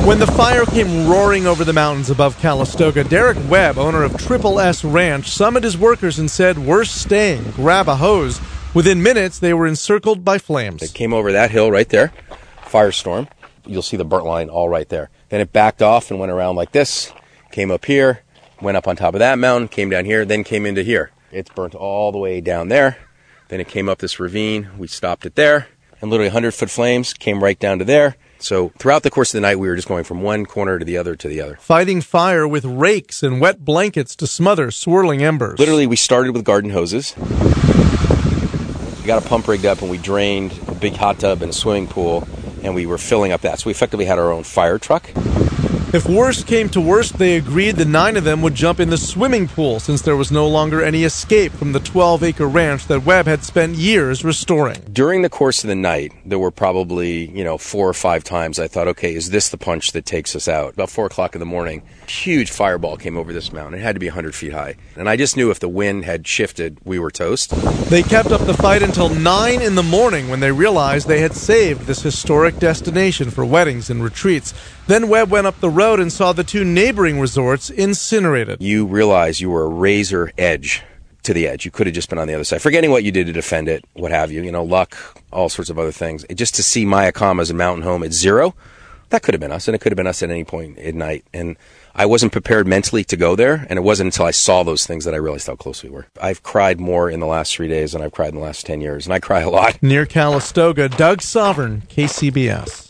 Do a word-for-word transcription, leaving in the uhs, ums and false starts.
When the fire came roaring over the mountains above Calistoga, Derek Webb, owner of Triple S Ranch, summoned his workers and said, "We're staying. Grab a hose." Within minutes, they were encircled by flames. It came over that hill right there, firestorm. You'll see the burnt line all right there. Then it backed off and went around like this, came up here, went up on top of that mountain, came down here, then came into here. It's burnt all the way down there. Then it came up this ravine. We stopped it there. And literally one hundred foot flames came right down to there. So throughout the course of the night, we were just going from one corner to the other to the other. Fighting fire with rakes and wet blankets to smother swirling embers. Literally, we started with garden hoses. We got a pump rigged up and we drained a big hot tub and a swimming pool, and we were filling up that. So we effectively had our own fire truck. If worst came to worst, they agreed the nine of them would jump in the swimming pool since there was no longer any escape from the twelve-acre ranch that Webb had spent years restoring. During the course of the night, there were probably, you know, four or five times I thought, okay, is this the punch that takes us out? About four o'clock in the morning, a huge fireball came over this mountain. It had to be one hundred feet high. And I just knew if the wind had shifted, we were toast. They kept up the fight until nine in the morning when they realized they had saved this historic destination for weddings and retreats. Then Webb went up the road and saw the two neighboring resorts incinerated. You realize you were a razor edge to the edge. You could have just been on the other side, forgetting what you did to defend it, what have you, you know, luck, all sorts of other things. Just to see Mayacamas and Mountain Home at zero, that could have been us, and it could have been us at any point at night. And I wasn't prepared mentally to go there, and it wasn't until I saw those things that I realized how close we were. I've cried more in the last three days than I've cried in the last ten years, and I cry a lot. Near Calistoga, Doug Sovereign, K C B S.